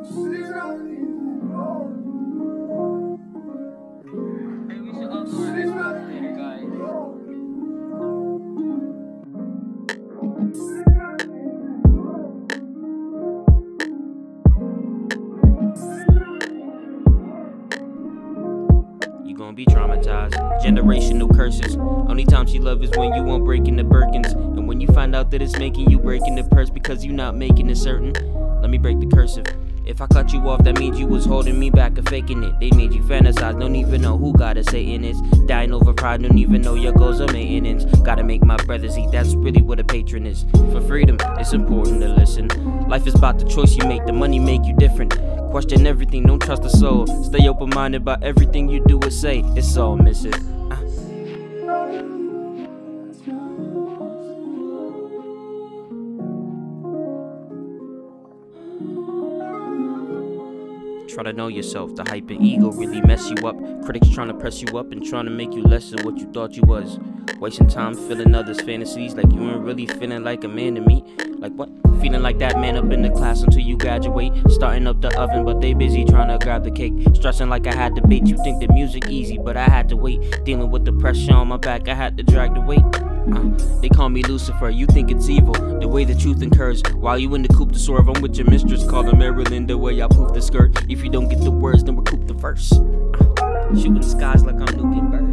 You gon' be traumatized. Generational curses. Only time she love is when you won't breaking the Birkins. And when you find out that it's making you breaking the purse because you not making it certain. Let me break the cursive. If I cut you off, that means you was holding me back or faking it. They made you fantasize, don't even know who God is Satan is. Dying over pride, don't even know your goals are maintenance. Gotta make my brothers eat, that's really what a patron is. For freedom, it's important to listen. Life is about the choice you make, the money make you different. Question everything, don't trust the soul. Stay open-minded about everything you do or say. It's all missing. Try to know yourself, the hype and ego really mess you up. Critics trying to press you up and trying to make you less than what you thought you was. Wasting time filling others' fantasies like you ain't really feeling like a man to me. Like what? Feeling like that man up in the class until you graduate. Starting up the oven but they busy trying to grab the cake. Stressing like I had to bait. You think the music easy but I had to wait. Dealing with the pressure on my back, I had to drag the weight. They call me Lucifer, you think it's evil. The way the truth incurs while you in the coupe to swerve. I'm with your mistress, call her Marilyn. The way I poof the skirt. If you don't get the words, then recoup the verse. Shooting skies like I'm nuking birds.